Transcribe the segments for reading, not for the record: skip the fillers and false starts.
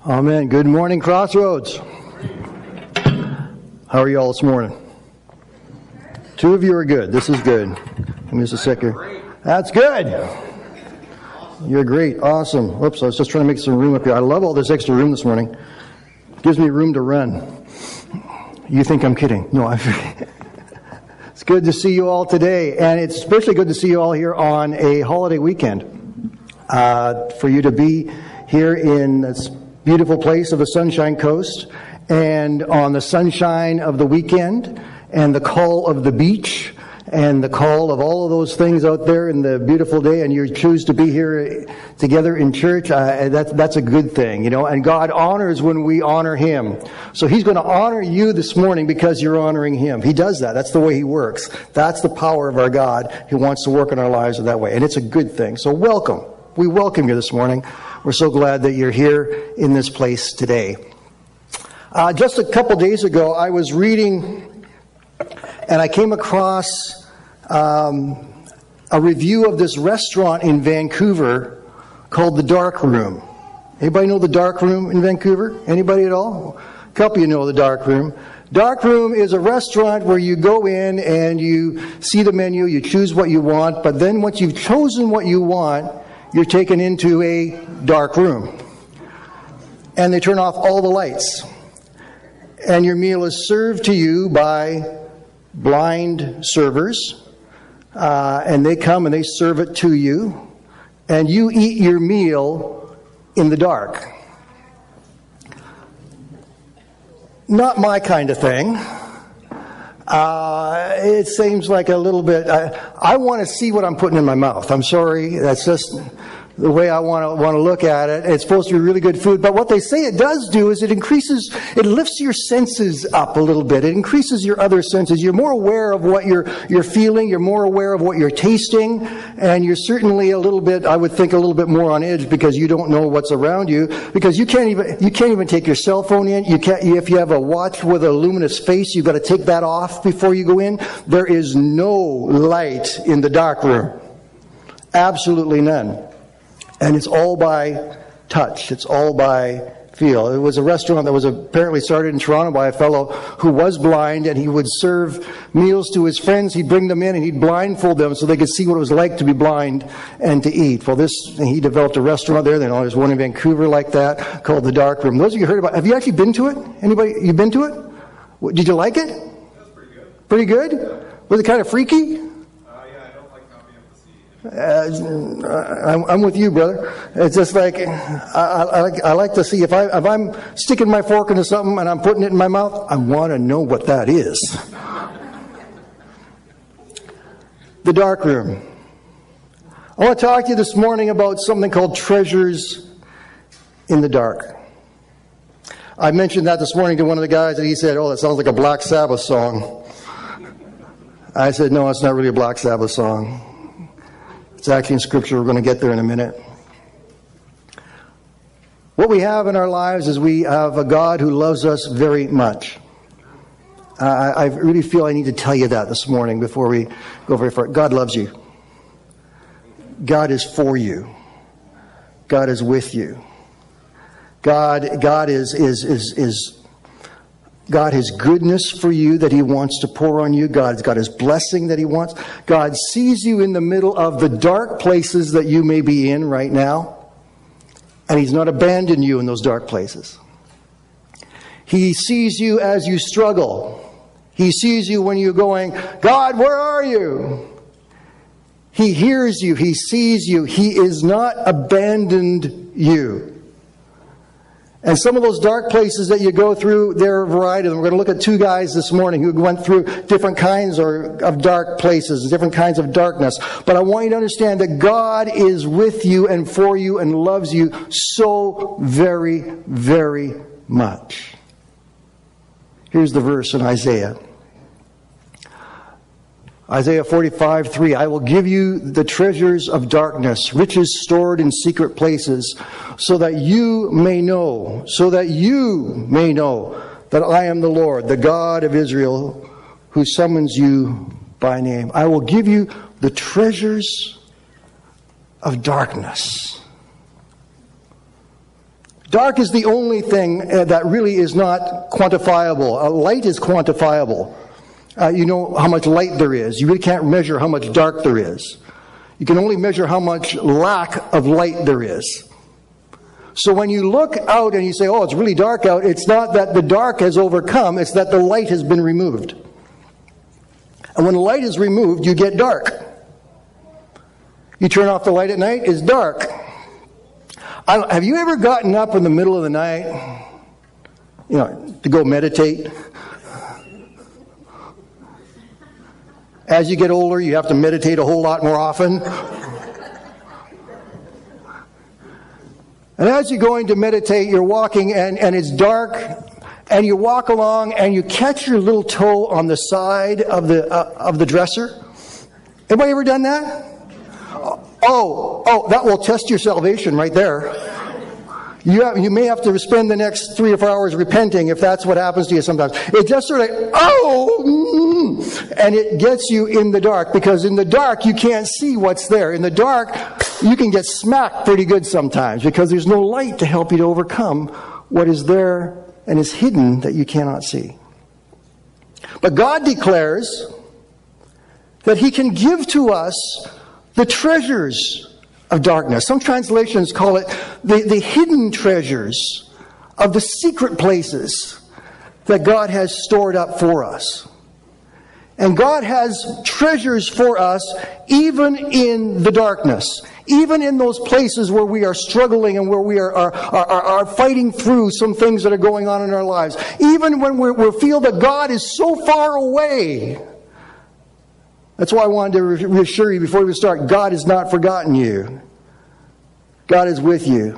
Amen. Good morning, Crossroads. How are you all this morning? Two of you are good. This is good. Give me just a second. That's good. You're great. Awesome. Whoops, I was just trying to make some room up here. I love all this extra room this morning. Gives me room to run. You think I'm kidding? No, I'm It's good to see you all today, and it's especially good to see you all here on a holiday weekend. For you to be here in this beautiful place of the Sunshine Coast, and on the sunshine of the weekend, and the call of the beach, and the call of all of those things out there in the beautiful day, and you choose to be here together in church, that's a good thing, you know, and God honors when we honor Him. So He's going to honor you this morning because you're honoring Him. He does that. That's the way He works. That's the power of our God. He wants to work in our lives that way, and it's a good thing. So welcome. We welcome you this morning. We're so glad that you're here in this place today. Just a couple days ago, I was reading, and I came across a review of this restaurant in Vancouver called The Dark Room. Anybody know The Dark Room in Vancouver? Anybody at all? A couple of you know The Dark Room. Dark Room is a restaurant where you go in and you see the menu, you choose what you want, but then once you've chosen what you want, you're taken into a dark room. And they turn off all the lights. And your meal is served to you by blind servers. And they come and they serve it to you. And you eat your meal in the dark. Not my kind of thing. It seems like a little bit... I want to see what I'm putting in my mouth. I'm sorry. That's just the way I want to look at it. It's supposed to be really good food. But what they say it does do is it lifts your senses up a little bit. It increases your other senses. You're more aware of what you're feeling. You're more aware of what you're tasting. And you're certainly a little bit, I would think, a little bit more on edge because you don't know what's around you. Because you can't even take your cell phone in. If you have a watch with a luminous face, you've got to take that off before you go in. There is no light in the dark room. Absolutely none. And it's all by touch. It's all by feel. It was a restaurant that was apparently started in Toronto by a fellow who was blind, and he would serve meals to his friends. He'd bring them in and he'd blindfold them so they could see what it was like to be blind and to eat. Well, he developed a restaurant there. There's one in Vancouver like that called The Dark Room. Those of you heard about it, have you actually been to it? Anybody, you been to it? Did you like it? That's pretty good. Pretty good? Was it kind of freaky? I'm with you, brother. It's just like I like to see if I'm sticking my fork into something and I'm putting it in my mouth, I want to know what that is. The Dark Room. I want to talk to you this morning about something called treasures in the dark. I mentioned that this morning to one of the guys, and he said, "Oh, that sounds like a Black Sabbath song." I said, "No, it's not really a Black Sabbath song. It's actually in Scripture. We're going to get there in a minute." What we have in our lives is we have a God who loves us very much. I really feel I need to tell you that this morning before we go very far. God loves you. God is for you. God is with you. God has goodness for you that He wants to pour on you. God's got His blessing that He wants. God sees you in the middle of the dark places that you may be in right now. And He's not abandoned you in those dark places. He sees you as you struggle. He sees you when you're going, "God, where are you?" He hears you. He sees you. He is not abandoned you. And some of those dark places that you go through, there are a variety of them. We're going to look at two guys this morning who went through different kinds of dark places, different kinds of darkness. But I want you to understand that God is with you and for you and loves you so very, very much. Here's the verse in Isaiah. Isaiah 45:3, "I will give you the treasures of darkness, riches stored in secret places, so that you may know that I am the Lord, the God of Israel, who summons you by name." I will give you the treasures of darkness. Dark is the only thing that really is not quantifiable. Light is quantifiable. You know how much light there is. You really can't measure how much dark there is. You can only measure how much lack of light there is. So when you look out and you say, oh, it's really dark out, it's not that the dark has overcome, it's that the light has been removed. And when the light is removed, you get dark. You turn off the light at night, it's dark. Have you ever gotten up in the middle of the night, to go meditate? As you get older, you have to meditate a whole lot more often. And as you're going to meditate, you're walking and it's dark, and you walk along and you catch your little toe on the side of the dresser. Anybody ever done that? Oh, that will test your salvation right there. You may have to spend the next 3 or 4 hours repenting if that's what happens to you sometimes. It just sort of, and it gets you in the dark, because in the dark you can't see what's there. In the dark, you can get smacked pretty good sometimes because there's no light to help you to overcome what is there and is hidden that you cannot see. But God declares that He can give to us the treasures of darkness. Some translations call it the hidden treasures of the secret places that God has stored up for us. And God has treasures for us even in the darkness, even in those places where we are struggling and where we are fighting through some things that are going on in our lives. Even when we feel that God is so far away. That's why I wanted to reassure you before we start, God has not forgotten you. God is with you.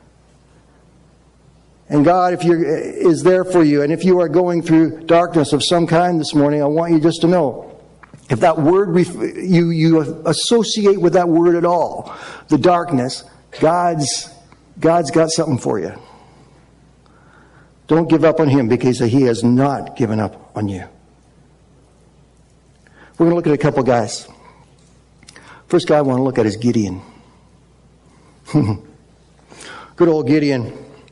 And God, is there for you. And if you are going through darkness of some kind this morning, I want you just to know, if that word you associate with that word at all, the darkness, God's got something for you. Don't give up on Him, because He has not given up on you. We're going to look at a couple guys. First guy I want to look at is Gideon. Good old Gideon.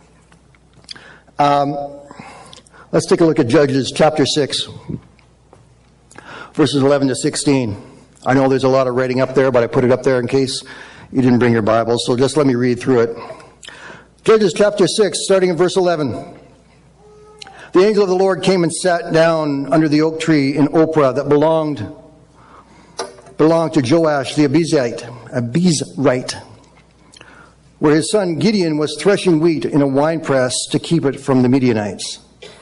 Let's take a look at Judges chapter 6, verses 11 to 16. I know there's a lot of writing up there, but I put it up there in case you didn't bring your Bible, so just let me read through it. Judges chapter 6, starting in verse 11. The angel of the Lord came and sat down under the oak tree in Ophrah that belonged to Joash the Abiezrite, where his son Gideon was threshing wheat in a winepress to keep it from the Midianites.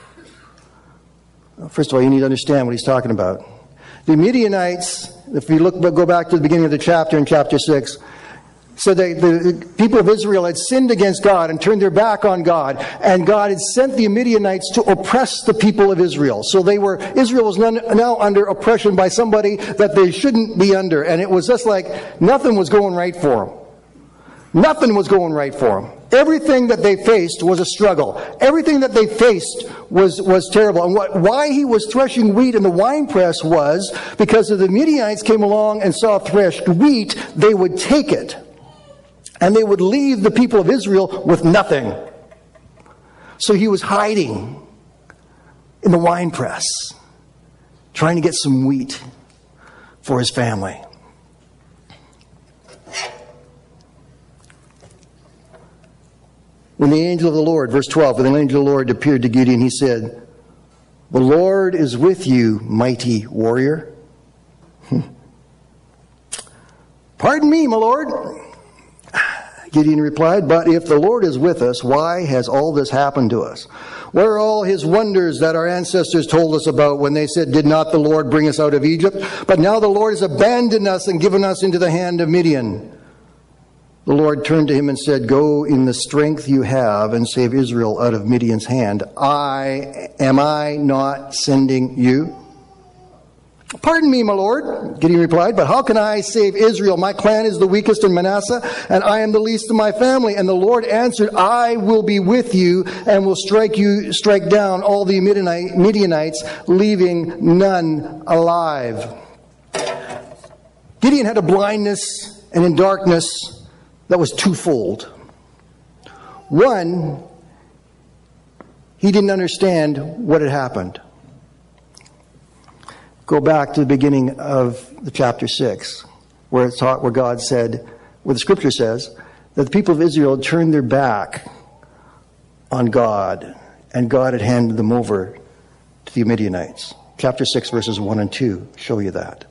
First of all, you need to understand what he's talking about. The Midianites, if you go back to the beginning of the chapter in chapter 6, so the people of Israel had sinned against God and turned their back on God, and God had sent the Midianites to oppress the people of Israel. So Israel was now under oppression by somebody that they shouldn't be under, and it was just like nothing was going right for them. Nothing was going right for them. Everything that they faced was a struggle. Everything that they faced was terrible. And why he was threshing wheat in the winepress was because if the Midianites came along and saw threshed wheat, they would take it. And they would leave the people of Israel with nothing. So he was hiding in the winepress, trying to get some wheat for his family. When the angel of the Lord, verse 12, when the angel of the Lord appeared to Gideon, he said, "The Lord is with you, mighty warrior." "Pardon me, my Lord," Gideon replied, "but if the Lord is with us, why has all this happened to us? Where are all His wonders that our ancestors told us about when they said, 'Did not the Lord bring us out of Egypt?' But now the Lord has abandoned us and given us into the hand of Midian." The Lord turned to him and said, "Go in the strength you have and save Israel out of Midian's hand. Am I not sending you?" "Pardon me, my Lord," Gideon replied, "but how can I save Israel? My clan is the weakest in Manasseh, and I am the least of my family." And the Lord answered, "I will be with you and will strike down all the Midianites, leaving none alive." Gideon had a blindness and in darkness that was twofold. One, He didn't understand what had happened. Go back to the beginning of the chapter 6, where God said, where the scripture says, that the people of Israel turned their back on God, and God had handed them over to the Midianites. Chapter 6, verses 1 and 2 show you that.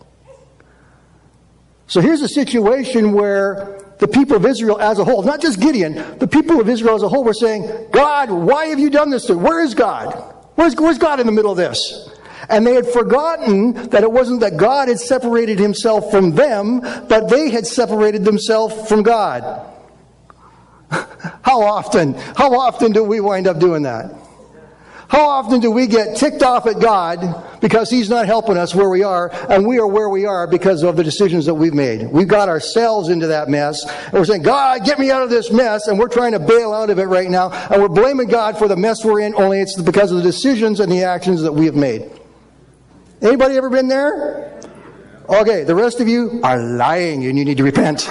So here's a situation where the people of Israel as a whole, not just Gideon, the people of Israel as a whole were saying, God, why have you done this to me? Where is God? Where's God in the middle of this? And they had forgotten that it wasn't that God had separated himself from them, but they had separated themselves from God. How often do we wind up doing that? How often do we get ticked off at God because he's not helping us where we are, and we are where we are because of the decisions that we've made? We've got ourselves into that mess, and we're saying, God, get me out of this mess, and we're trying to bail out of it right now, and we're blaming God for the mess we're in, only it's because of the decisions and the actions that we have made. Anybody ever been there? Okay, the rest of you are lying, and you need to repent.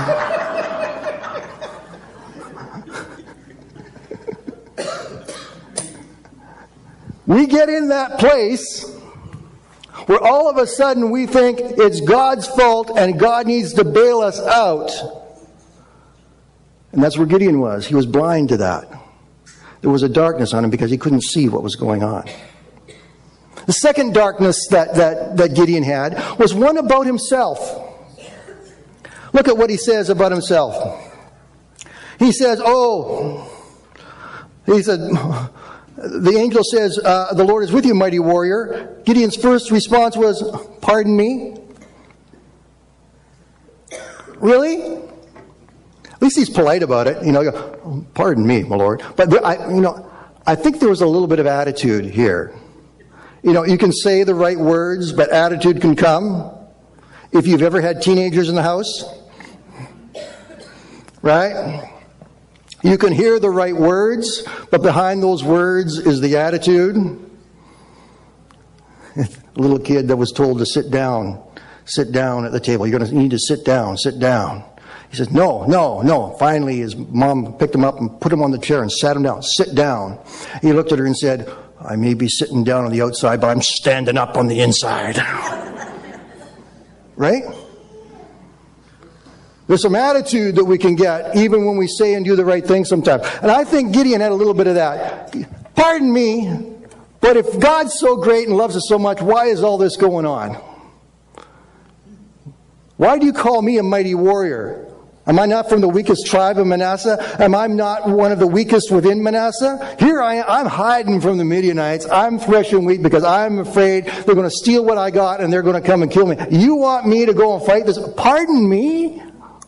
We get in that place where all of a sudden we think it's God's fault and God needs to bail us out. And that's where Gideon was. He was blind to that. There was a darkness on him because he couldn't see what was going on. The second darkness that Gideon had was one about himself. Look at what he says about himself. He says, the angel says, the Lord is with you, mighty warrior. Gideon's first response was, pardon me? Really? At least he's polite about it. Pardon me, my Lord. But I think there was a little bit of attitude here. You can say the right words, but attitude can come. If you've ever had teenagers in the house, right? You can hear the right words, but behind those words is the attitude. A little kid that was told to sit down at the table. You need to sit down. He says, no. Finally, his mom picked him up and put him on the chair and sat him down. Sit down. He looked at her and said, I may be sitting down on the outside, but I'm standing up on the inside. Right? There's some attitude that we can get even when we say and do the right thing sometimes. And I think Gideon had a little bit of that. Pardon me, but if God's so great and loves us so much, why is all this going on? Why do you call me a mighty warrior? Am I not from the weakest tribe of Manasseh? Am I not one of the weakest within Manasseh? Here I am. I'm hiding from the Midianites. I'm threshing wheat because I'm afraid they're going to steal what I got and they're going to come and kill me. You want me to go and fight this? Pardon me?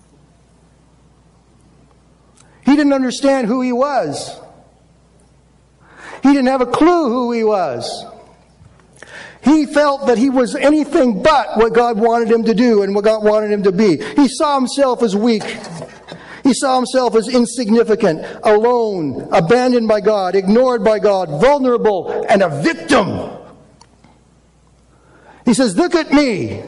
He didn't understand who he was. He didn't have a clue who he was. He felt that he was anything but what God wanted him to do and what God wanted him to be. He saw himself as weak. He saw himself as insignificant, alone, abandoned by God, ignored by God, vulnerable, and a victim. He says, look at me.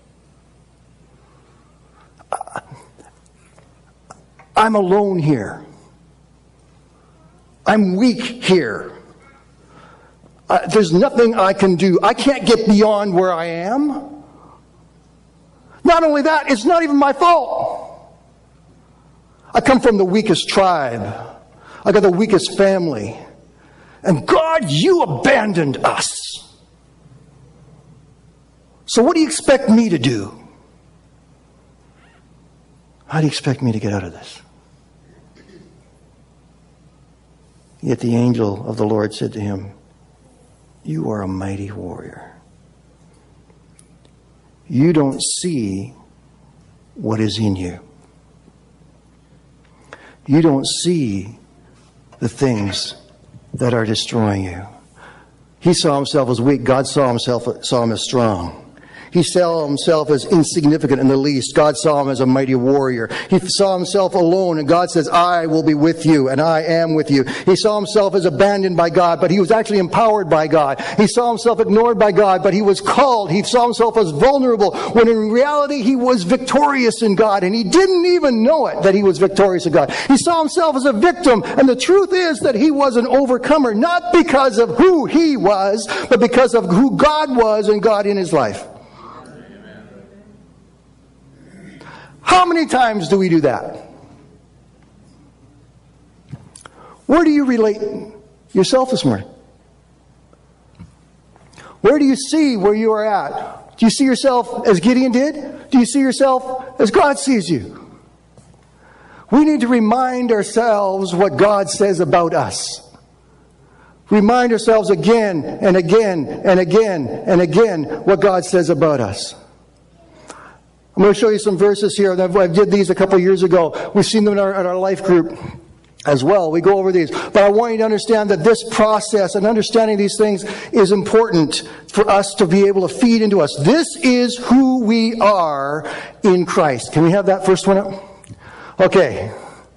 I'm alone here. I'm weak here. There's nothing I can do. I can't get beyond where I am. Not only that, it's not even my fault. I come from the weakest tribe. I got the weakest family. And God, you abandoned us. So what do you expect me to do? How do you expect me to get out of this? Yet the angel of the Lord said to him, you are a mighty warrior. You don't see what is in you. You don't see the things that are destroying you. He saw himself as weak. God saw him as strong. He saw himself as insignificant and the least. God saw him as a mighty warrior. He saw himself alone, and God says, I will be with you, and I am with you. He saw himself as abandoned by God, but he was actually empowered by God. He saw himself ignored by God, but he was called. He saw himself as vulnerable, when in reality he was victorious in God, and he didn't even know it, that he was victorious in God. He saw himself as a victim, and the truth is that he was an overcomer, not because of who he was, but because of who God was and God in his life. How many times do we do that? Where do you relate yourself this morning? Where do you see where you are at? Do you see yourself as Gideon did? Do you see yourself as God sees you? We need to remind ourselves what God says about us. Remind ourselves again and again and again and again what God says about us. I'm going to show you some verses here. I did these a couple of years ago. We've seen them in our life group as well. We go over these. But I want you to understand that this process and understanding these things is important for us to be able to feed into us. This is who we are in Christ. Can we have that first one up? Okay.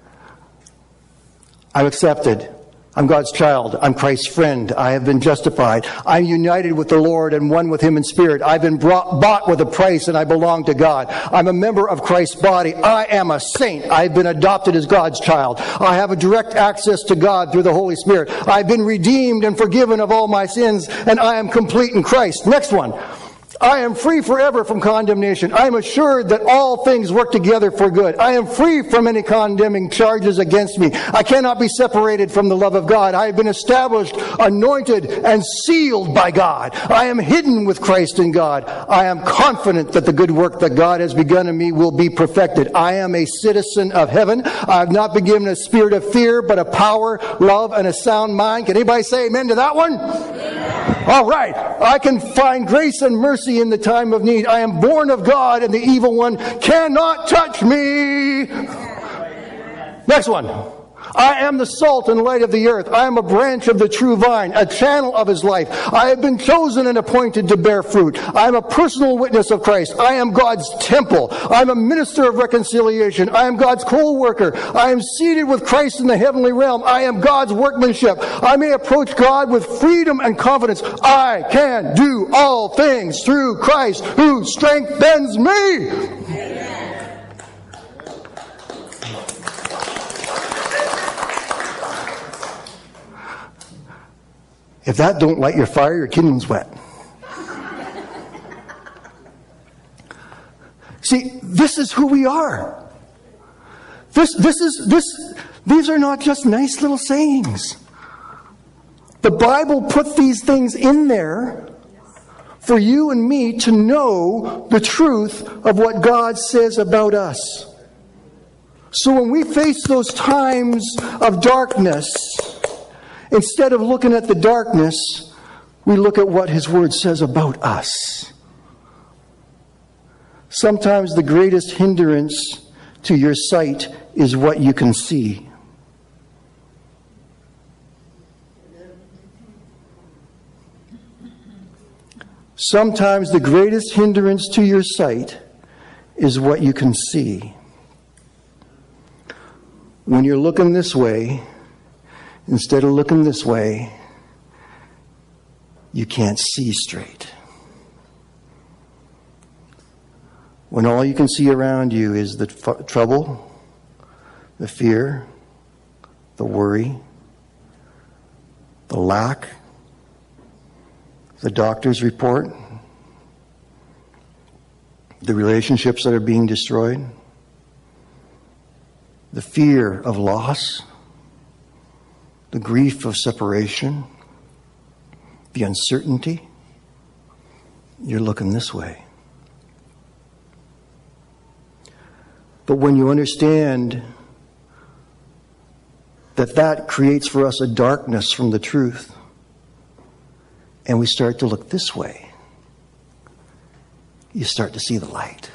I'm accepted. I'm God's child. I'm Christ's friend. I have been justified. I'm united with the Lord and one with Him in spirit. I've been bought with a price, and I belong to God. I'm a member of Christ's body. I am a saint. I've been adopted as God's child. I have a direct access to God through the Holy Spirit. I've been redeemed and forgiven of all my sins, and I am complete in Christ. Next one. I am free forever from condemnation. I am assured that all things work together for good. I am free from any condemning charges against me. I cannot be separated from the love of God. I have been established, anointed, and sealed by God. I am hidden with Christ in God. I am confident that the good work that God has begun in me will be perfected. I am a citizen of heaven. I have not been given a spirit of fear, but a power, love, and a sound mind. Can anybody say amen to that one? Amen. All right. I can find grace and mercy in the time of need. I am born of God, and the evil one cannot touch me. Next one. I am the salt and light of the earth. I am a branch of the true vine, a channel of His life. I have been chosen and appointed to bear fruit. I am a personal witness of Christ. I am God's temple. I am a minister of reconciliation. I am God's co-worker. I am seated with Christ in the heavenly realm. I am God's workmanship. I may approach God with freedom and confidence. I can do all things through Christ who strengthens me. Amen. If that don't light your fire, your kindling's wet. See, this is who we are. These are not just nice little sayings. The Bible put these things in there for you and me to know the truth of what God says about us. So when we face those times of darkness, instead of looking at the darkness, we look at what His Word says about us. Sometimes the greatest hindrance to your sight is what you can see. Sometimes the greatest hindrance to your sight is what you can see. When you're looking this way, instead of looking this way, you can't see straight. When all you can see around you is the trouble, the fear, the worry, the lack, the doctor's report, the relationships that are being destroyed, the fear of loss, the grief of separation, the uncertainty, you're looking this way. But when you understand that that creates for us a darkness from the truth, and we start to look this way, you start to see the light.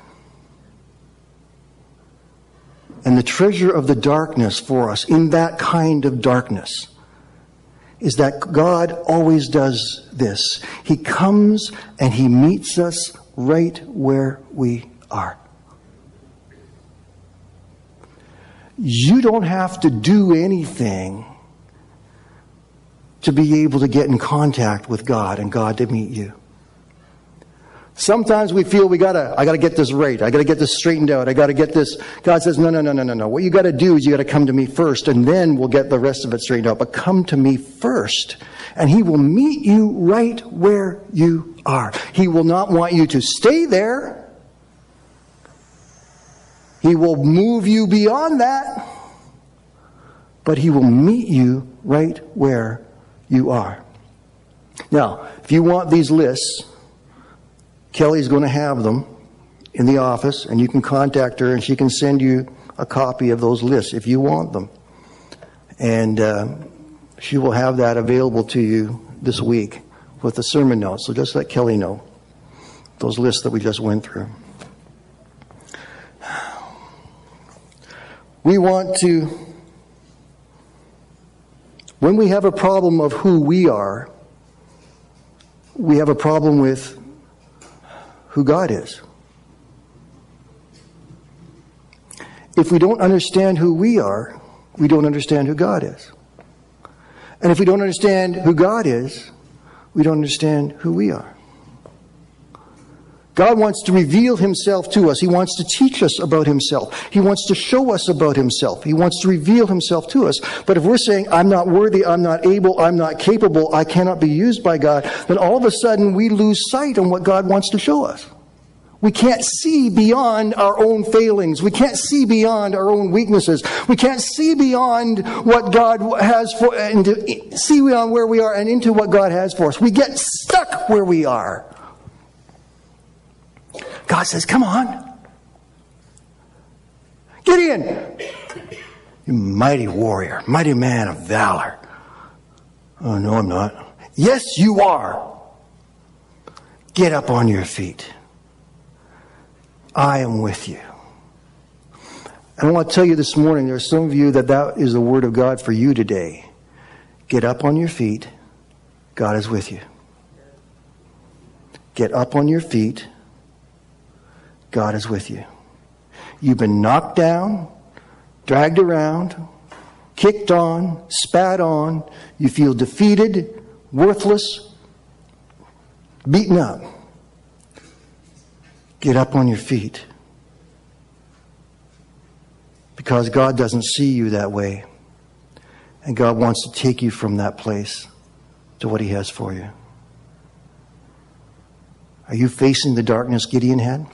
And the treasure of the darkness for us, in that kind of darkness, is that God always does this. He comes and He meets us right where we are. You don't have to do anything to be able to get in contact with God and God to meet you. Sometimes we feel I gotta get this right. I gotta get this straightened out. I gotta get this. God says, no. What you gotta do is you gotta come to me first, and then we'll get the rest of it straightened out. But come to me first, and He will meet you right where you are. He will not want you to stay there. He will move you beyond that. But He will meet you right where you are. Now, if you want these lists, Kelly's going to have them in the office, and you can contact her, and she can send you a copy of those lists if you want them. And she will have that available to you this week with the sermon notes. So just let Kelly know those lists that we just went through. We want to, when we have a problem of who we are, we have a problem with who God is. If we don't understand who we are, we don't understand who God is. And if we don't understand who God is, we don't understand who we are. God wants to reveal Himself to us. He wants to teach us about Himself. He wants to show us about Himself. He wants to reveal Himself to us. But if we're saying, I'm not worthy, I'm not able, I'm not capable, I cannot be used by God, then all of a sudden we lose sight on what God wants to show us. We can't see beyond our own failings. We can't see beyond our own weaknesses. We can't see beyond what God has for, and see beyond where we are and into what God has for us. We get stuck where we are. God says, come on. Gideon, you mighty warrior, mighty man of valor. Oh, no, I'm not. Yes, you are. Get up on your feet. I am with you. And I want to tell you this morning, there are some of you that is the word of God for you today. Get up on your feet. God is with you. Get up on your feet. God is with you. You've been knocked down, dragged around, kicked on, spat on. You feel defeated, worthless, beaten up. Get up on your feet. Because God doesn't see you that way. And God wants to take you from that place to what He has for you. Are you facing the darkness Gideon had?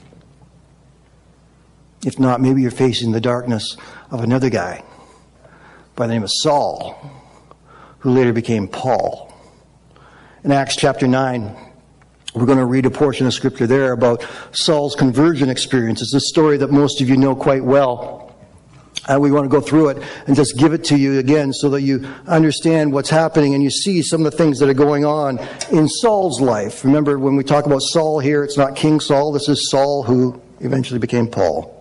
If not, maybe you're facing the darkness of another guy by the name of Saul, who later became Paul. In Acts chapter 9, we're going to read a portion of Scripture there about Saul's conversion experience. It's a story that most of you know quite well. And we want to go through it and just give it to you again so that you understand what's happening and you see some of the things that are going on in Saul's life. Remember, when we talk about Saul here, it's not King Saul. This is Saul who eventually became Paul.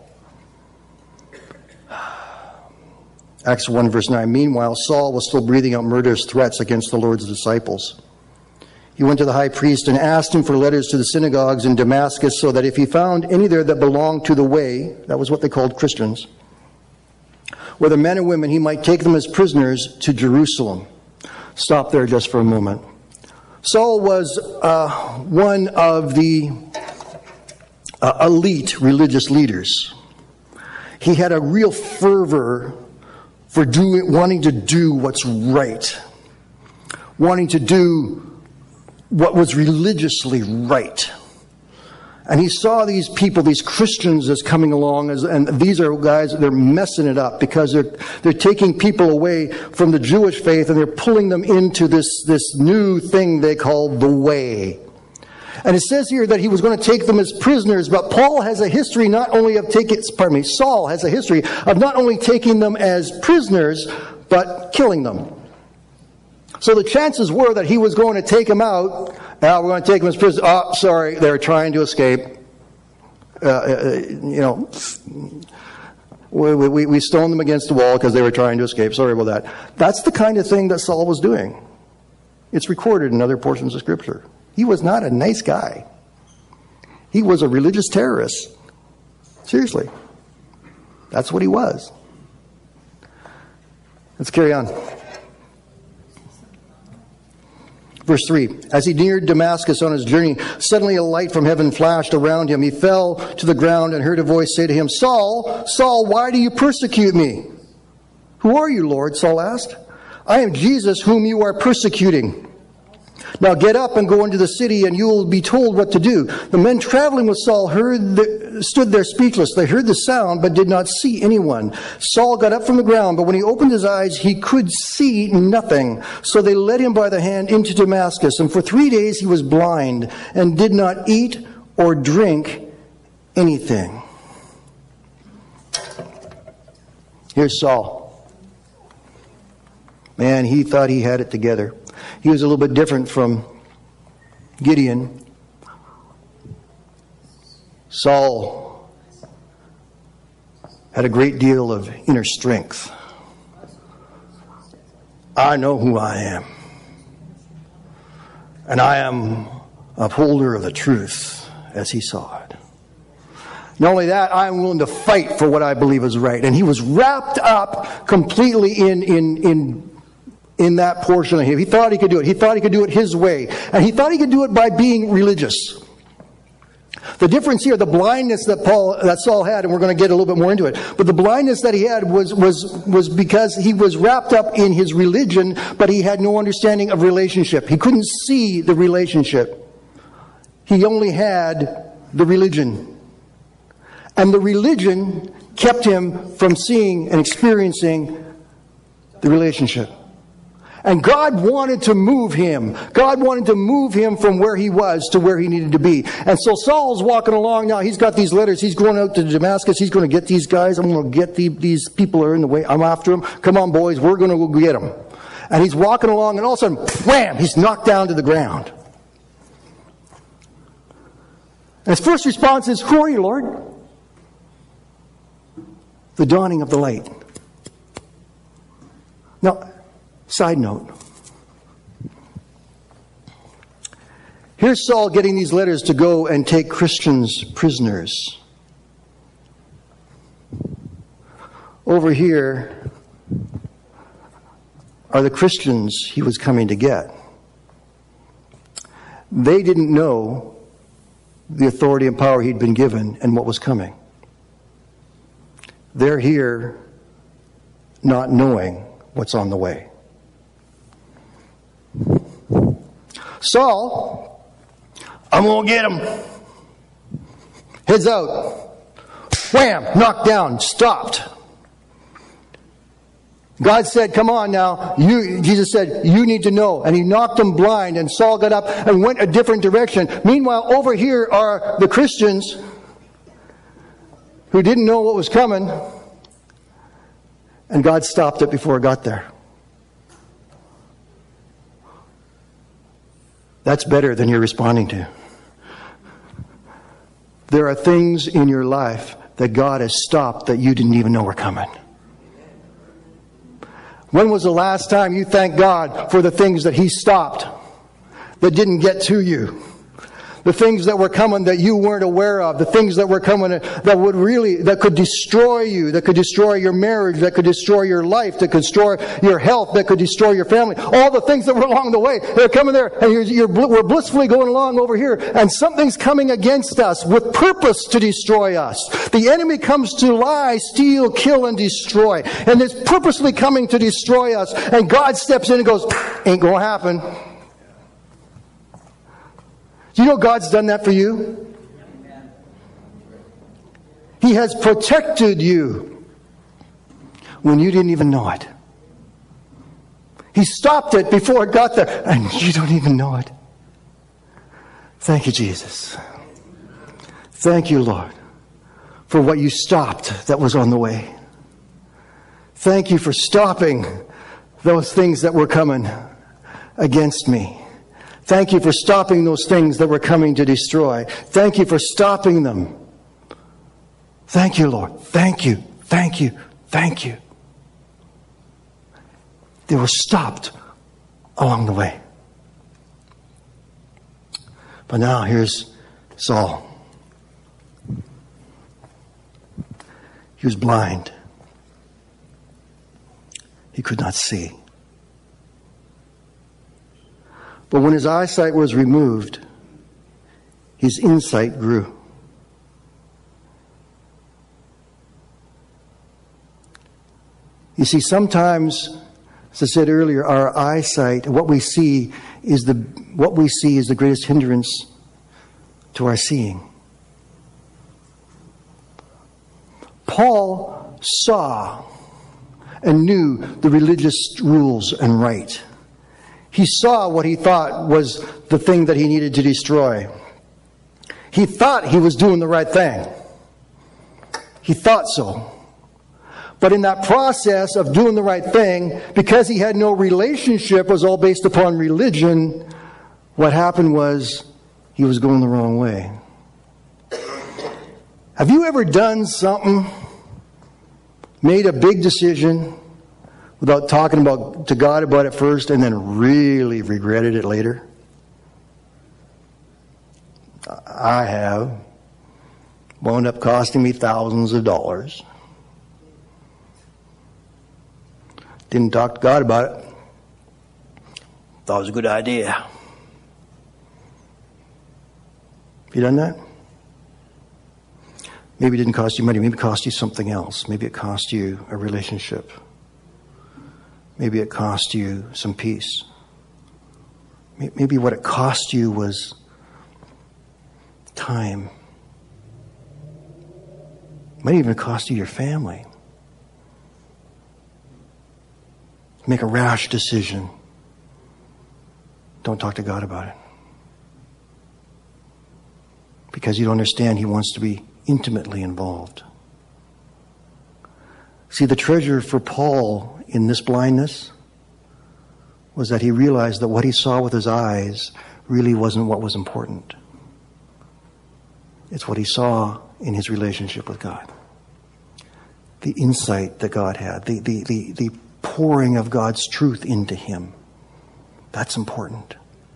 Acts 1 verse 9, meanwhile, Saul was still breathing out murderous threats against the Lord's disciples. He went to the high priest and asked him for letters to the synagogues in Damascus so that if he found any there that belonged to the way, that was what they called Christians, whether men or women, he might take them as prisoners to Jerusalem. Stop there just for a moment. Saul was one of the elite religious leaders. He had a real fervor for wanting to do what's right, wanting to do what was religiously right. And he saw these people, these Christians, as coming along, and these are guys, they're messing it up because they're taking people away from the Jewish faith and they're pulling them into this new thing they call the way. And it says here that he was going to take them as prisoners, but Saul has a history of not only taking them as prisoners, but killing them. So the chances were that he was going to take them out. Now we're going to take them as prisoners. Oh, sorry, they're trying to escape. We stoned them against the wall because they were trying to escape. Sorry about that. That's the kind of thing that Saul was doing. It's recorded in other portions of Scripture. He was not a nice guy. He was a religious terrorist. Seriously. That's what he was. Let's carry on. Verse 3, as he neared Damascus on his journey, suddenly a light from heaven flashed around him. He fell to the ground and heard a voice say to him, Saul, Saul, why do you persecute me? Who are you, Lord? Saul asked. I am Jesus whom you are persecuting. Now get up and go into the city, and you will be told what to do. The men traveling with Saul stood there speechless. They heard the sound, but did not see anyone. Saul got up from the ground, but when he opened his eyes, he could see nothing. So they led him by the hand into Damascus, and for 3 days he was blind and did not eat or drink anything. Here's Saul. Man, he thought he had it together. He was a little bit different from Gideon. Saul had a great deal of inner strength. I know who I am. And I am upholder of the truth, as he saw it. Not only that, I am willing to fight for what I believe is right. And he was wrapped up completely in that portion of him. He thought he could do it. He thought he could do it his way. And he thought he could do it by being religious. The difference here, the blindness that Saul had, and we're going to get a little bit more into it, but the blindness that he had was because he was wrapped up in his religion, but he had no understanding of relationship. He couldn't see the relationship. He only had the religion. And the religion kept him from seeing and experiencing the relationship. And God wanted to move him. God wanted to move him from where he was to where he needed to be. And so Saul's walking along now. He's got these letters. He's going out to Damascus. He's going to get these guys. I'm going to get these people that are in the way. I'm after them. Come on, boys. We're going to go get them. And he's walking along, and all of a sudden, wham, he's knocked down to the ground. And his first response is, who are you, Lord? The dawning of the light. Now, side note. Here's Saul getting these letters to go and take Christians prisoners. Over here are the Christians he was coming to get. They didn't know the authority and power he'd been given and what was coming. They're here not knowing what's on the way. Saul, I'm going to get him. Heads out. Wham! Knocked down. Stopped. God said, come on now. Jesus said, you need to know. And he knocked him blind, and Saul got up and went a different direction. Meanwhile, over here are the Christians who didn't know what was coming, and God stopped it before it got there. That's better than you're responding to. There are things in your life that God has stopped that you didn't even know were coming. When was the last time you thanked God for the things that He stopped that didn't get to you? The things that were coming that you weren't aware of. The things that were coming that could destroy you. That could destroy your marriage. That could destroy your life. That could destroy your health. That could destroy your family. All the things that were along the way. They're coming there, and we're blissfully going along over here. And something's coming against us with purpose to destroy us. The enemy comes to lie, steal, kill, and destroy. And it's purposely coming to destroy us. And God steps in and goes, ain't gonna happen. Do you know God's done that for you? He has protected you when you didn't even know it. He stopped it before it got there, and you don't even know it. Thank you, Jesus. Thank you, Lord, for what you stopped that was on the way. Thank you for stopping those things that were coming against me. Thank you for stopping those things that were coming to destroy. Thank you for stopping them. Thank you, Lord. Thank you. Thank you. Thank you. They were stopped along the way. But now here's Saul. He was blind. He could not see. But when his eyesight was removed, his insight grew. You see, sometimes, as I said earlier, our eyesight, what we see is the greatest hindrance to our seeing. Paul saw and knew the religious rules and right. He saw what he thought was the thing that he needed to destroy. He thought he was doing the right thing. He thought so. But in that process of doing the right thing, because he had no relationship, was all based upon religion, what happened was he was going the wrong way. Have you ever done something, made a big decision, without talking to God about it first, and then really regretted it later? I have. Wound up costing me thousands of dollars. Didn't talk to God about it. Thought it was a good idea. Have you done that? Maybe it didn't cost you money. Maybe it cost you something else. Maybe it cost you a relationship. Maybe it cost you some peace. Maybe what it cost you was time. It might even cost you your family. Make a rash decision. Don't talk to God about it. Because you don't understand, He wants to be intimately involved. See, the treasure for Paul in this blindness was that he realized that what he saw with his eyes really wasn't what was important. It's what he saw in his relationship with God. The insight that God had, the pouring of God's truth into him. That's important.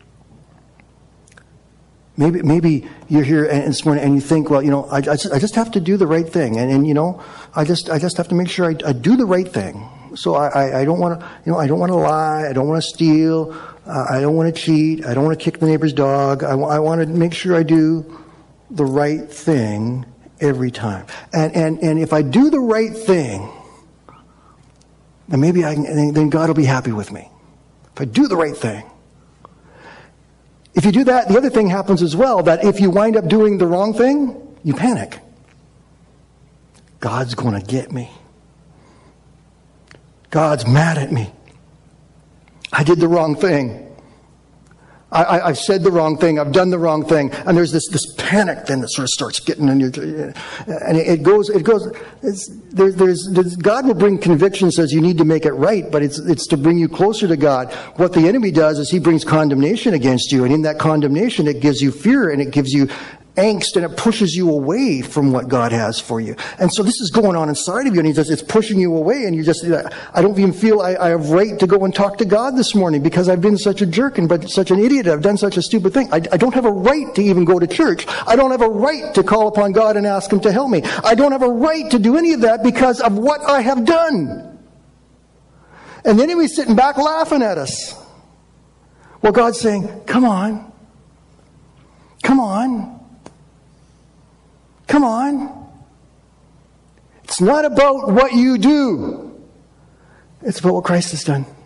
Maybe you're here this morning and you think, well, I just have to do the right thing, and I just have to make sure I do the right thing. So I don't want to, I don't want to lie, I don't want to steal, I don't want to cheat, I don't want to kick the neighbor's dog. I want to make sure I do the right thing every time. And if I do the right thing, then maybe then God will be happy with me. If I do the right thing. If you do that, the other thing happens as well, that if you wind up doing the wrong thing, you panic. God's going to get me. God's mad at me. I did the wrong thing. I've said the wrong thing. I've done the wrong thing. And there's this panic then that sort of starts getting in you. And it goes, God will bring conviction, says you need to make it right, but it's to bring you closer to God. What the enemy does is he brings condemnation against you. And in that condemnation, it gives you fear and it gives you angst, and it pushes you away from what God has for you. And so this is going on inside of you, and it's pushing you away, and I don't even feel I have right to go and talk to God this morning because I've been such a jerk and such an idiot. I've done such a stupid thing. I don't have a right to even go to church. I don't have a right to call upon God and ask Him to help me. I don't have a right to do any of that because of what I have done. And the enemy's sitting back laughing at us. Well, God's saying, come on. Come on. Come on. It's not about what you do. It's about what Christ has done.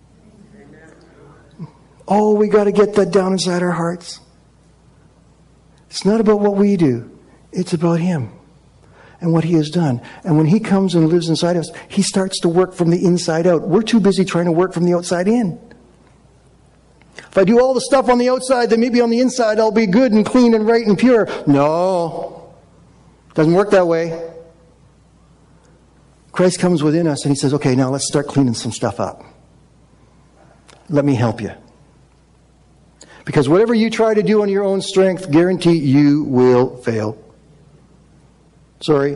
Oh, we got to get that down inside our hearts. It's not about what we do. It's about Him and what He has done. And when He comes and lives inside us, He starts to work from the inside out. We're too busy trying to work from the outside in. If I do all the stuff on the outside, then maybe on the inside I'll be good and clean and right and pure. No. Doesn't work that way. Christ comes within us and He says, okay, now let's start cleaning some stuff up. Let me help you. Because whatever you try to do on your own strength, guarantee you will fail. Sorry.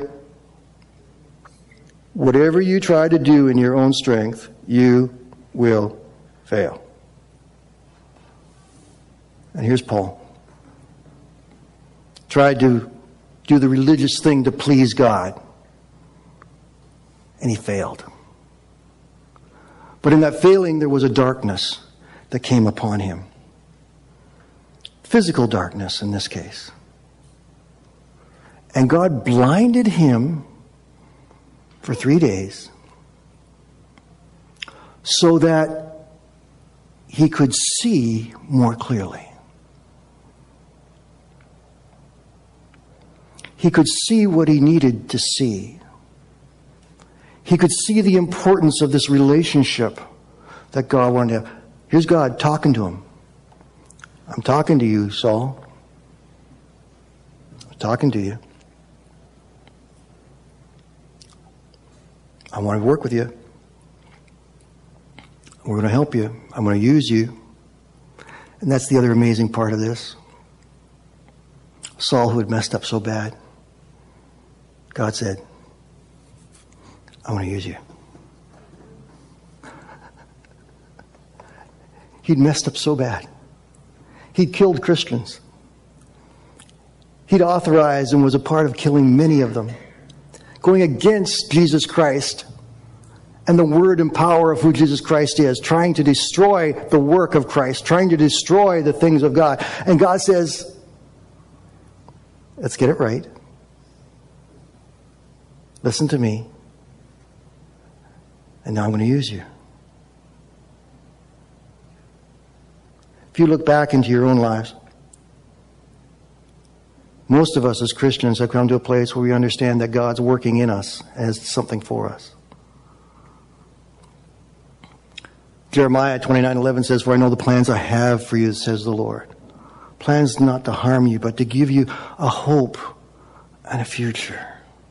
Whatever you try to do in your own strength, you will fail. And here's Paul. Tried to do the religious thing to please God. and he failed. But in that failing, there was a darkness that came upon him. Physical darkness in this case. And God blinded him for 3 days so that he could see more clearly. He could see what he needed to see. He could see the importance of this relationship that God wanted to have. Here's God talking to him. I'm talking to you, Saul. I'm talking to you. I want to work with you. We're going to help you. I'm going to use you. And that's the other amazing part of this. Saul, who had messed up so bad, God said, I want to use you. He'd messed up so bad. He'd killed Christians. He'd authorized and was a part of killing many of them, going against Jesus Christ and the word and power of who Jesus Christ is, trying to destroy the work of Christ, trying to destroy the things of God. And God says, let's get it right. Listen to me. And now I'm going to use you. If you look back into your own lives, most of us as Christians have come to a place where we understand that God's working in us as something for us. Jeremiah 29:11 says, "For I know the plans I have for you, says the Lord. Plans not to harm you, but to give you a hope and a future."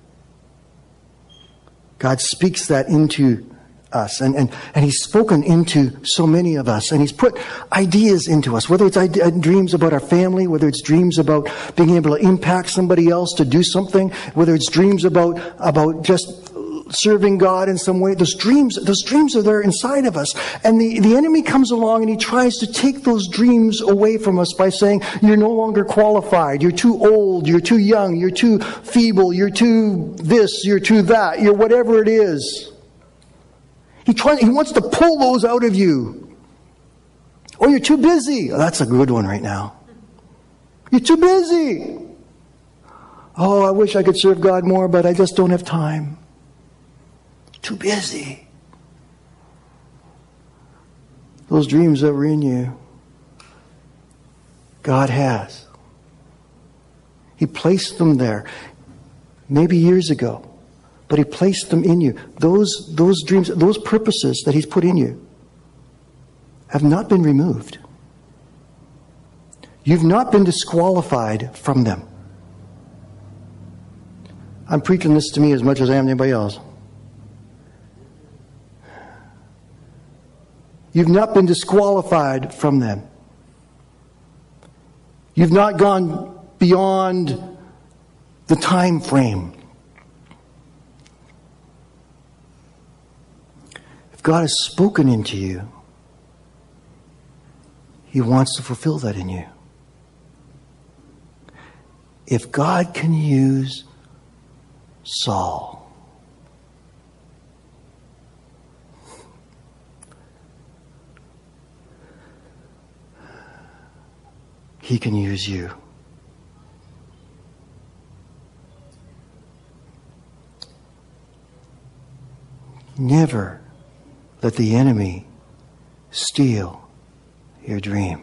God speaks that into us, and He's spoken into so many of us, and He's put ideas into us, whether it's dreams about our family, whether it's dreams about being able to impact somebody else to do something, whether it's dreams about just serving God in some way. Those dreams are there inside of us, and the enemy comes along and he tries to take those dreams away from us by saying, you're no longer qualified, you're too old, you're too young, you're too feeble, you're too this, you're too that, you're whatever it is. He wants to pull those out of you. Oh, you're too busy. Oh, that's a good one right now. You're too busy. Oh, I wish I could serve God more, but I just don't have time. Too busy. Those dreams that were in you, God has. He placed them there, maybe years ago. But He placed them in you. Those dreams, those purposes that He's put in you have not been removed. You've not been disqualified from them. I'm preaching this to me as much as I am to anybody else. You've not been disqualified from them. You've not gone beyond the time frame. God has spoken into you. He wants to fulfill that in you. If God can use Saul, He can use you. Never let the enemy steal your dream.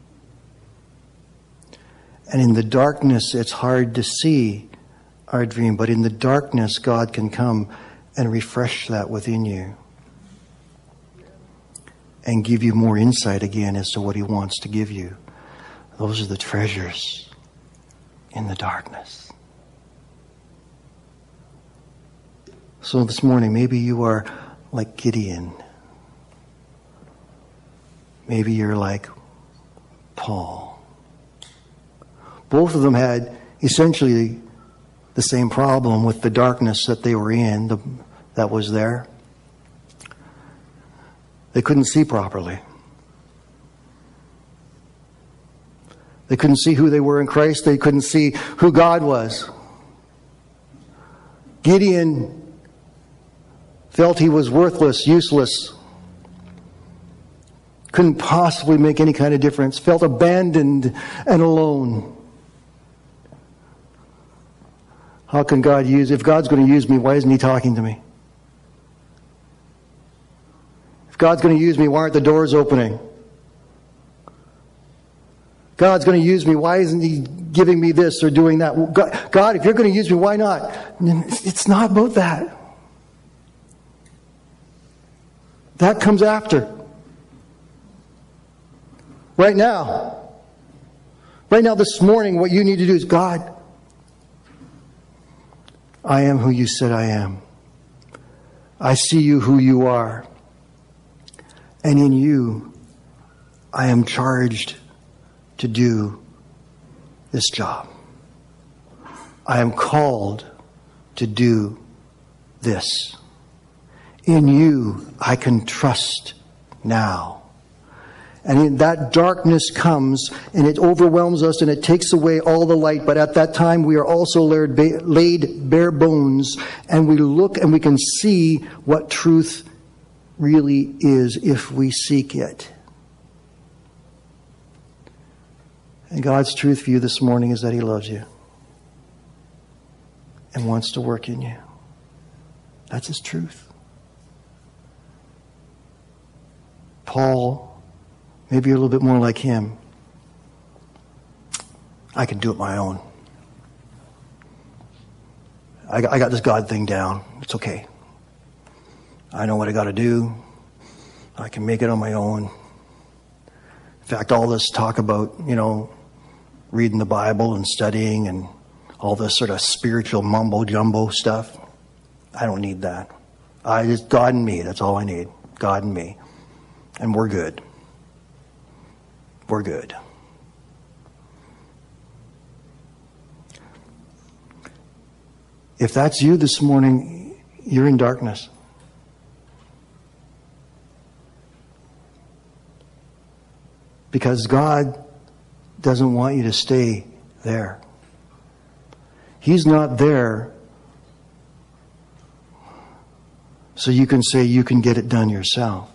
And in the darkness, it's hard to see our dream, but in the darkness, God can come and refresh that within you and give you more insight again as to what He wants to give you. Those are the treasures in the darkness. So this morning, maybe you are like Gideon. Maybe you're like Paul. Both of them had essentially the same problem with the darkness that they were in, that was there. They couldn't see properly. They couldn't see who they were in Christ. They couldn't see who God was. Gideon felt he was worthless, useless, couldn't possibly make any kind of difference, felt abandoned and alone. How can God use, if God's going to use me, why isn't he talking to me? If God's going to use me, why aren't the doors opening? God's going to use me, why isn't he giving me this or doing that? God, if you're going to use me, why not? It's not about that. That comes after. Right now, this morning, what you need to do is, God, I am who you said I am. I see you who you are. And in you, I am charged to do this job. I am called to do this. In you, I can trust now. And in that darkness comes and it overwhelms us and it takes away all the light. But at that time, we are also laid bare bones, and we look and we can see what truth really is if we seek it. And God's truth for you this morning is that he loves you and wants to work in you. That's his truth. Paul, maybe you're a little bit more like him. I can do it my own. I got this God thing down. It's okay. I know what I got to do. I can make it on my own. In fact, all this talk about, reading the Bible and studying and all this sort of spiritual mumbo-jumbo stuff, I don't need that. Just God and me. That's all I need. God and me. And we're good. We're good. If that's you this morning, you're in darkness. Because God doesn't want you to stay there. He's not there so you can say you can get it done yourself.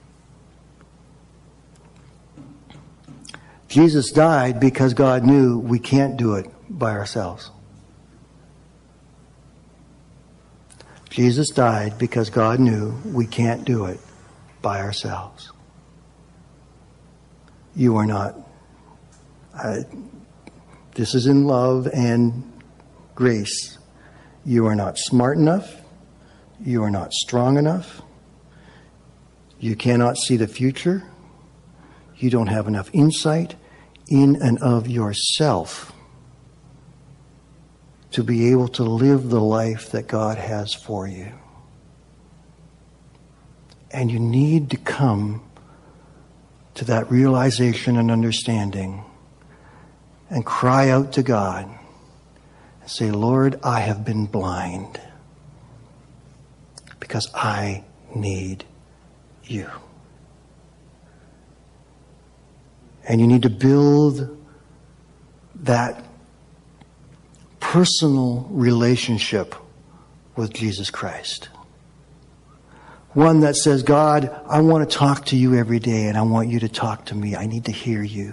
Jesus died because God knew we can't do it by ourselves. Jesus died because God knew we can't do it by ourselves. You are not. This is in love and grace. You are not smart enough. You are not strong enough. You cannot see the future. You don't have enough insight in and of yourself to be able to live the life that God has for you. And you need to come to that realization and understanding and cry out to God and say, Lord, I have been blind because I need you. And you need to build that personal relationship with Jesus Christ. One that says, God, I want to talk to you every day and I want you to talk to me. I need to hear you.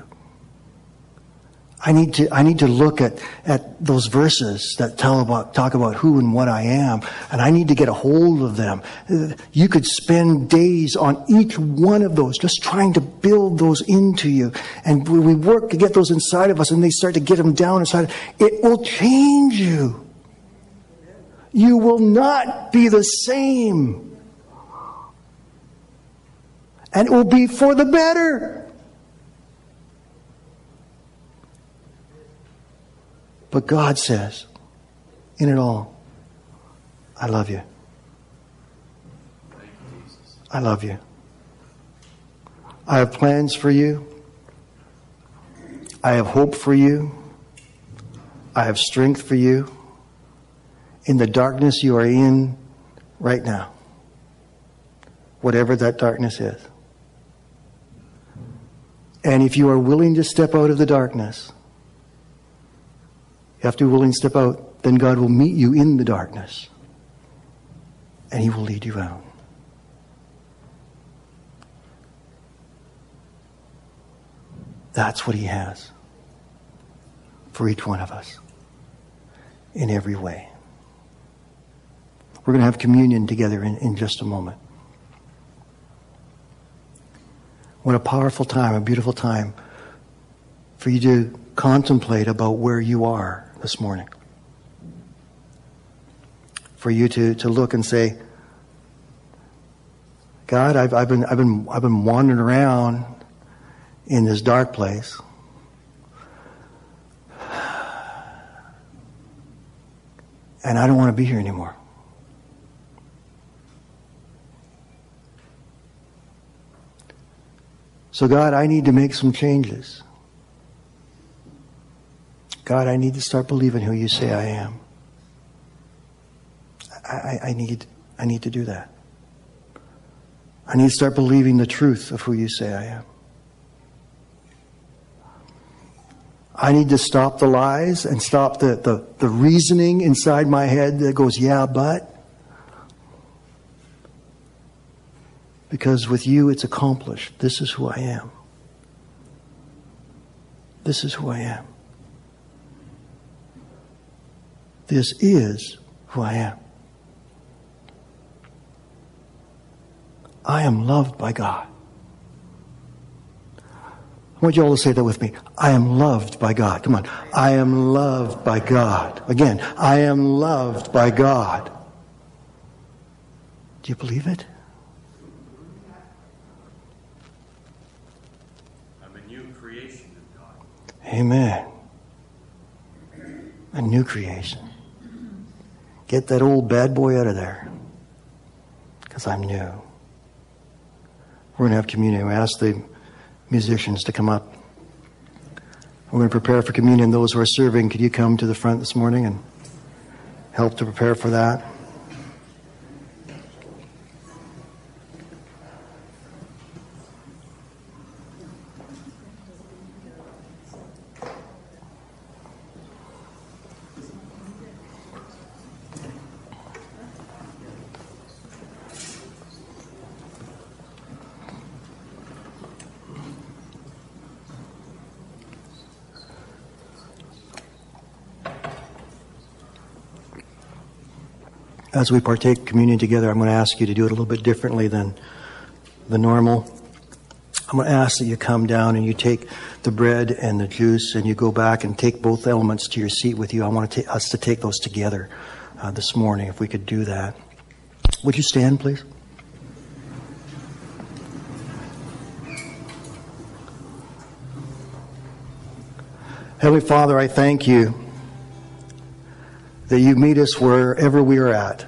I need to look at those verses that talk about who and what I am, and I need to get a hold of them. You could spend days on each one of those, just trying to build those into you. And when we work to get those inside of us and they start to get them down inside, it will change you. You will not be the same. And it will be for the better. But God says, in it all, I love you. I love you. I have plans for you. I have hope for you. I have strength for you in the darkness you are in right now. Whatever that darkness is. And if you are willing to step out of the darkness, you have to be willing to step out, then God will meet you in the darkness and He will lead you out. That's what He has for each one of us in every way. We're going to have communion together in just a moment. What a powerful time, a beautiful time for you to contemplate about where you are this morning. For you to look and say, God, I've been wandering around in this dark place. And I don't want to be here anymore. So God, I need to make some changes. God, I need to start believing who You say I am. I need to do that. I need to start believing the truth of who You say I am. I need to stop the lies and stop the reasoning inside my head that goes, yeah, but. Because with You, it's accomplished. This is who I am. This is who I am. This is who I am. I am loved by God. I want you all to say that with me. I am loved by God. Come on. I am loved by God. Again, I am loved by God. Do you believe it? I'm a new creation of God. Amen. A new creation. Get that old bad boy out of there. Because I'm new. We're going to have communion. We ask the musicians to come up. We're going to prepare for communion. Those who are serving, could you come to the front this morning and help to prepare for that? As we partake communion together, I'm going to ask you to do it a little bit differently than the normal. I'm going to ask that you come down and you take the bread and the juice and you go back and take both elements to your seat with you. I want us to take those together this morning, if we could do that. Would you stand, please? Heavenly Father, I thank You that You meet us wherever we are at.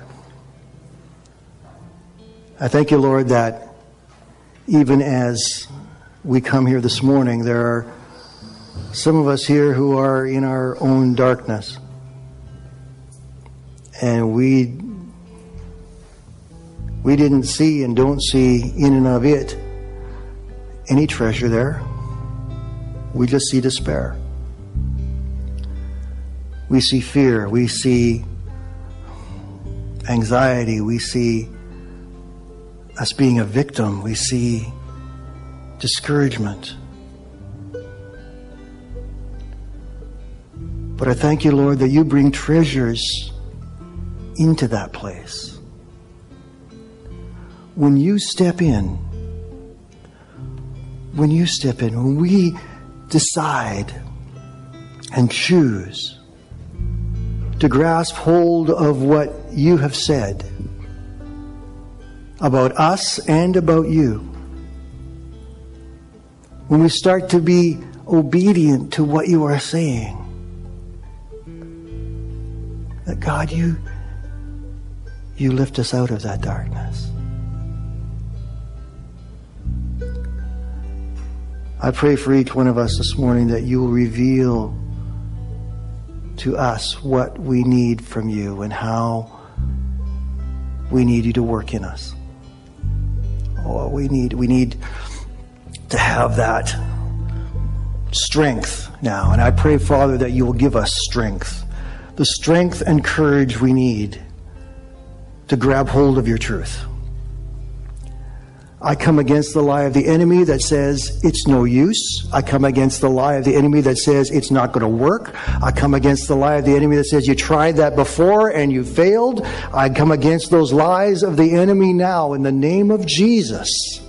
I thank You, Lord, that even as we come here this morning, there are some of us here who are in our own darkness. And we didn't see and don't see in and of it any treasure there. We just see despair. We see fear. We see anxiety. We see us being a victim. We see discouragement. But I thank You, Lord, that You bring treasures into that place. When You step in, when we decide and choose to grasp hold of what You have said about us and about You, when we start to be obedient to what You are saying, that God, You lift us out of that darkness. I pray for each one of us this morning that You will reveal to us what we need from You and how we need You to work in us. Oh, we need to have that strength now. And I pray, Father, that You will give us strength. The strength and courage we need to grab hold of your truth. I come against the lie of the enemy that says it's no use. I come against the lie of the enemy that says it's not going to work. I come against the lie of the enemy that says you tried that before and you failed. I come against those lies of the enemy now in the name of Jesus.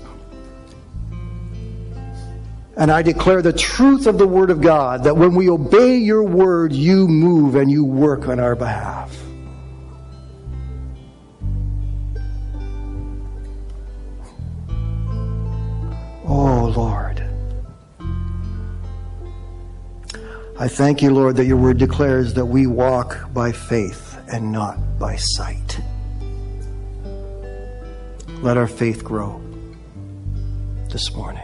And I declare the truth of the Word of God, that when we obey your word, you move and you work on our behalf. Oh, Lord. I thank you, Lord, that your word declares that we walk by faith and not by sight. Let our faith grow this morning.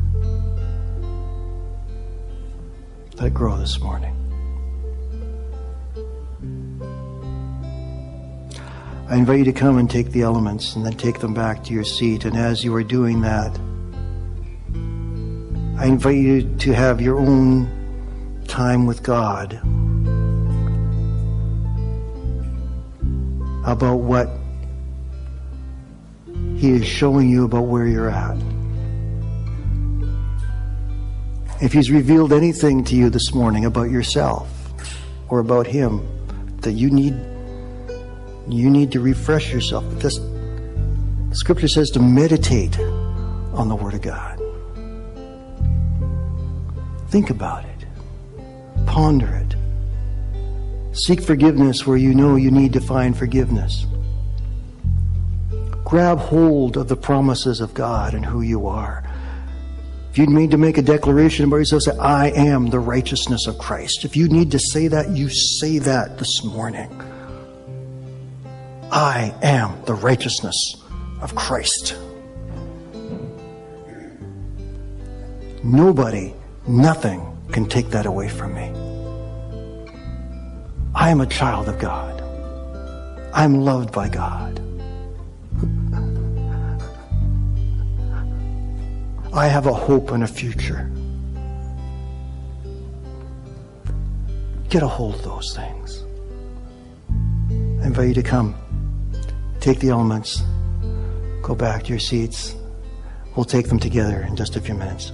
Let it grow this morning. I invite you to come and take the elements and then take them back to your seat. And as you are doing that, I invite you to have your own time with God about what He is showing you about where you're at. If He's revealed anything to you this morning about yourself or about Him that you need to refresh yourself. Just, Scripture says to meditate on the Word of God. Think about it. Ponder it. Seek forgiveness where you know you need to find forgiveness. Grab hold of the promises of God and who you are. If you need to make a declaration about yourself, say, I am the righteousness of Christ. If you need to say that, you say that this morning. I am the righteousness of Christ. Nobody, nothing can take that away from me. I am a child of God. I'm loved by God. I have a hope and a future. Get a hold of those things. I invite you to come. Take the elements. Go back to your seats. We'll take them together in just a few minutes.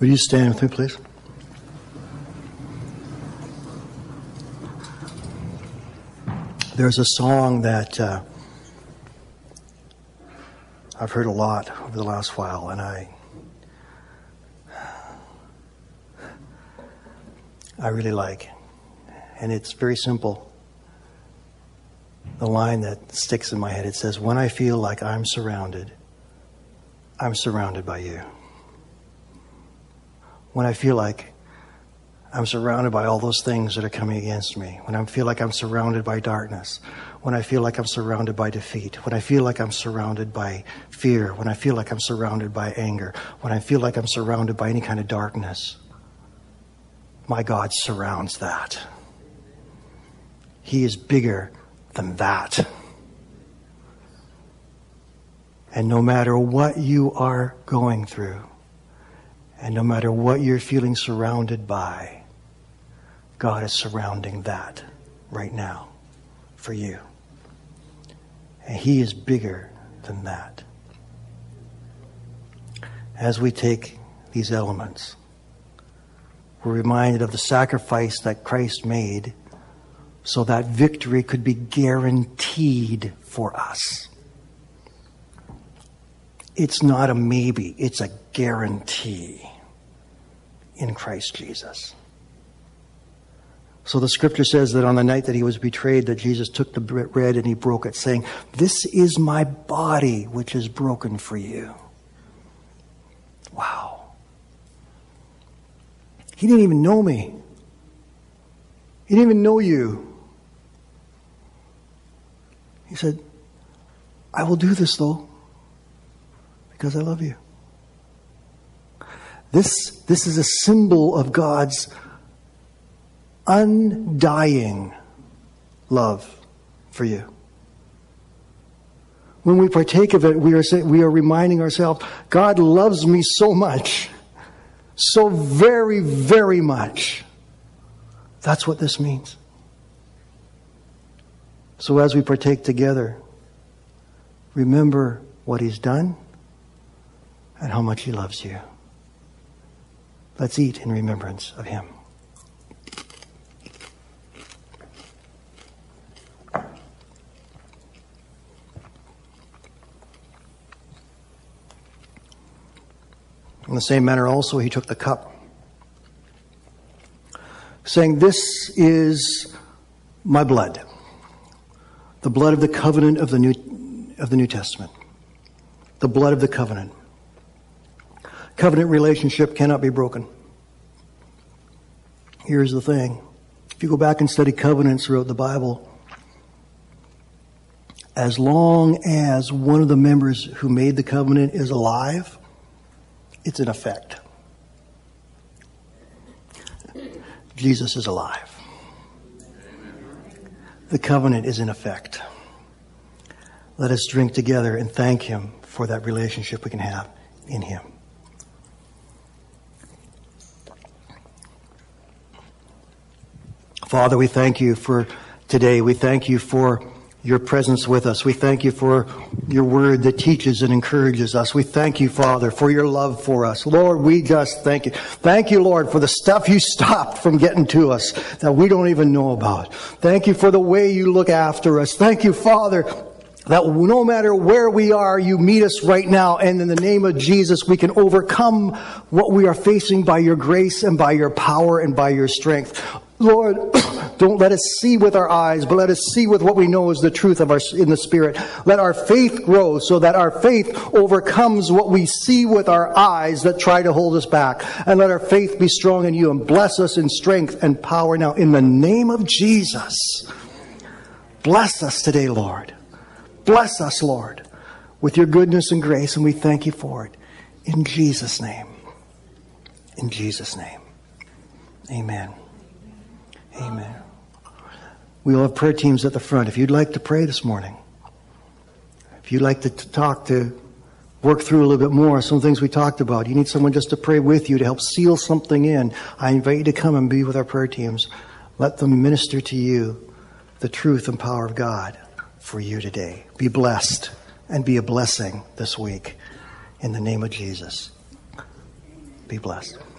Would you stand with me, please? There's a song that I've heard a lot over the last while, and I really like. And it's very simple. The line that sticks in my head, it says, "When I feel like I'm surrounded by you." When I feel like I'm surrounded by all those things that are coming against me, when I feel like I'm surrounded by darkness, when I feel like I'm surrounded by defeat, when I feel like I'm surrounded by fear, when I feel like I'm surrounded by anger, when I feel like I'm surrounded by any kind of darkness, my God surrounds that. He is bigger than that. And no matter what you are going through, and no matter what you're feeling surrounded by, God is surrounding that right now for you. And He is bigger than that. As we take these elements, we're reminded of the sacrifice that Christ made so that victory could be guaranteed for us. It's not a maybe, it's a guarantee in Christ Jesus. So the scripture says that on the night that He was betrayed, that Jesus took the bread and He broke it, saying, "This is my body, which is broken for you." Wow. He didn't even know me. He didn't even know you. He said, "I will do this though, because I love you." This is a symbol of God's undying love for you. When we partake of it, we are reminding ourselves, God loves me so much, so very, very much. That's what this means. So as we partake together, remember what He's done and how much He loves you. Let's eat in remembrance of Him. In the same manner also He took the cup, saying, "This is my blood, the blood of the covenant of the New Testament, the blood of the covenant." Covenant relationship cannot be broken. Here's the thing. If you go back and study covenants throughout the Bible, as long as one of the members who made the covenant is alive, it's in effect. Jesus is alive. The covenant is in effect. Let us drink together and thank Him for that relationship we can have in Him. Father, we thank You for today. We thank You for Your presence with us. We thank You for Your word that teaches and encourages us. We thank You, Father, for Your love for us. Lord, we just thank You. Thank You, Lord, for the stuff You stopped from getting to us that we don't even know about. Thank You for the way You look after us. Thank You, Father, that no matter where we are, You meet us right now. And in the name of Jesus, we can overcome what we are facing by Your grace and by Your power and by Your strength. Lord, don't let us see with our eyes, but let us see with what we know is the truth of in the Spirit. Let our faith grow so that our faith overcomes what we see with our eyes that try to hold us back. And let our faith be strong in You and bless us in strength and power now in the name of Jesus. Bless us today, Lord. Bless us, Lord, with Your goodness and grace, and we thank You for it. In Jesus' name. In Jesus' name. Amen. Amen. We will have prayer teams at the front. If you'd like to pray this morning, if you'd like to work through a little bit more some things we talked about, you need someone just to pray with you to help seal something in, I invite you to come and be with our prayer teams. Let them minister to you the truth and power of God for you today. Be blessed and be a blessing this week in the name of Jesus. Be blessed.